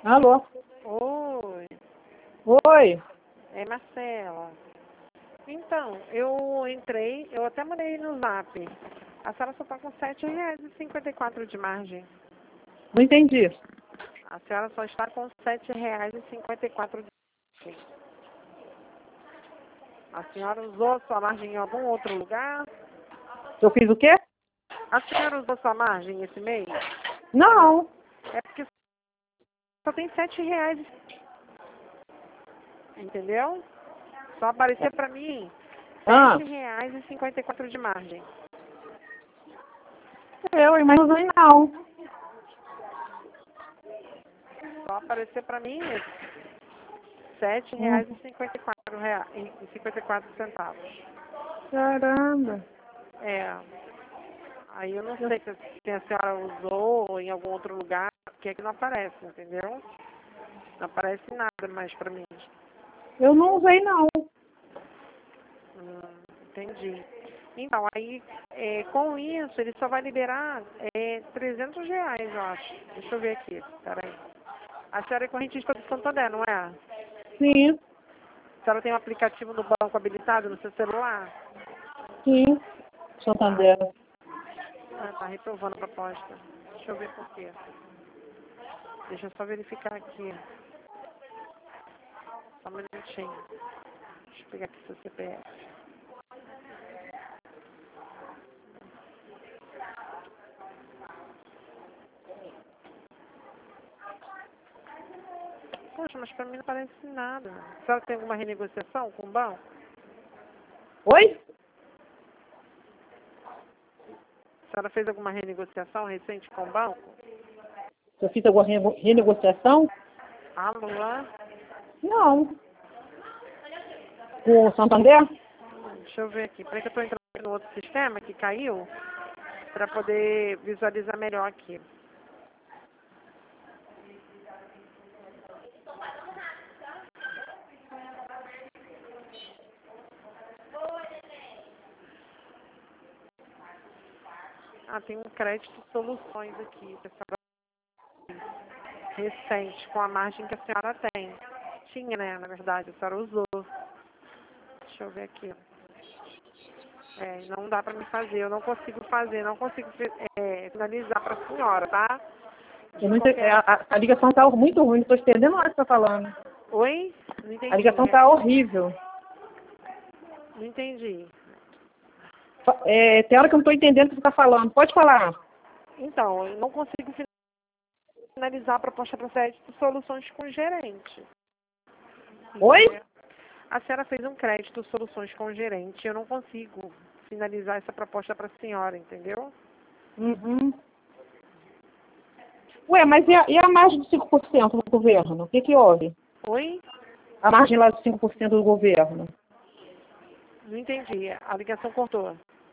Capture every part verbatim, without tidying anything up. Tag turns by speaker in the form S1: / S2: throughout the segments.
S1: Alô?
S2: Oi,
S1: Oi?
S2: é Marcela. Então, eu entrei, eu até mandei no zap. A senhora só está com sete reais e cinquenta e quatro de margem.
S1: Não entendi.
S2: A senhora só está com sete reais e cinquenta e quatro de margem. A senhora usou sua margem em algum outro lugar?
S1: Eu fiz o quê?
S2: A senhora usou sua margem esse mês?
S1: Não.
S2: É porque só tem sete reais. Entendeu? Só aparecer para mim
S1: Ah,
S2: sete reais e cinquenta e quatro de margem.
S1: eu, mas não usei não.
S2: Só aparecer para mim sete
S1: Hum,
S2: reais e cinquenta e quatro reais e cinquenta e quatro centavos.
S1: caramba.
S2: É. Aí eu não
S1: Eu,
S2: sei se se a senhora usou em algum outro lugar, porque é que não aparece, entendeu? Não aparece nada mais para mim.
S1: eu não usei não.
S2: Hum, entendi. Então, aí, é, com isso, ele só vai liberar é, trezentos reais, eu acho. Deixa eu ver aqui, peraí. A senhora é correntista do Santander, não é?
S1: Sim,
S2: A senhora tem um aplicativo no banco habilitado no seu celular?
S1: sim.
S2: Tá.
S1: Santander.
S2: Ah, tá reprovando a proposta. Deixa eu ver por quê. Deixa eu só verificar aqui. Só um minutinho. Deixa eu pegar aqui seu C P F. Poxa, mas pra mim não aparece nada. A senhora tem alguma renegociação com o banco?
S1: Oi?
S2: A senhora fez alguma renegociação recente com o banco?
S1: Eu fiz alguma rene- renegociação?
S2: Alô?
S1: Não. Com o Santander?
S2: Hum, Deixa eu ver aqui. Peraí que eu tô entrando no outro sistema que caiu pra poder visualizar melhor aqui. Ah, tem um crédito soluções aqui, que a senhora recente, com a margem que a senhora tem. Tinha, né? Na verdade, a senhora usou. Deixa eu ver aqui. É, não dá pra me fazer, eu não consigo fazer, não consigo é, finalizar pra senhora, tá?
S1: Eu
S2: De
S1: não entendi.
S2: qualquer...
S1: A, a- a ligação tá muito ruim, não estou entendendo nada que você está falando.
S2: Oi? Não
S1: A
S2: entendi.
S1: ligação tá horrível.
S2: Não entendi.
S1: É, tem hora que eu não estou entendendo o que você está falando. Pode falar.
S2: Então, eu não consigo finalizar a proposta para crédito soluções com gerente.
S1: Oi?
S2: Entendeu? A senhora fez um crédito soluções com gerente, eu não consigo finalizar essa proposta para a senhora, entendeu?
S1: Uhum. Ué, mas e a, e a margem de cinco por cento do governo? O que que houve?
S2: Oi?
S1: A margem lá de cinco por cento do governo.
S2: Não entendi. A ligação cortou.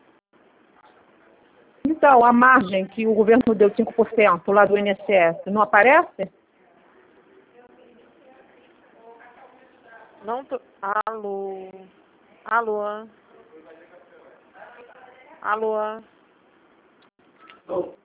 S1: Então, a margem que o governo deu cinco por cento lá do I N S S, não aparece?
S2: Não tô... Alô? Alô? Alô?